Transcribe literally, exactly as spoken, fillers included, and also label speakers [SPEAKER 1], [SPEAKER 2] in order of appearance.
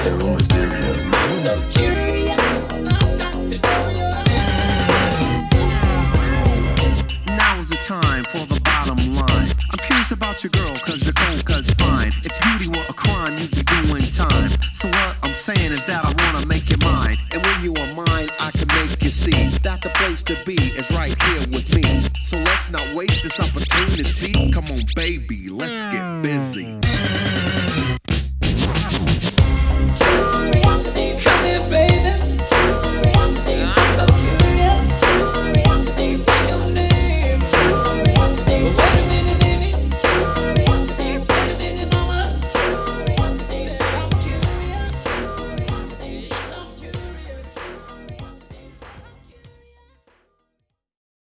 [SPEAKER 1] So mysterious. So curious. I've got to know you.
[SPEAKER 2] Now is the time for the bottom line. I'm curious about your girl, cause you're cold, cause you're fine. If beauty were a crime, you'd be doing time. So what I'm saying is that I wanna make you mine. And when you are mine, I can make you see that the place to be is right here with me. So let's not waste this opportunity. Come on, baby, let's get busy.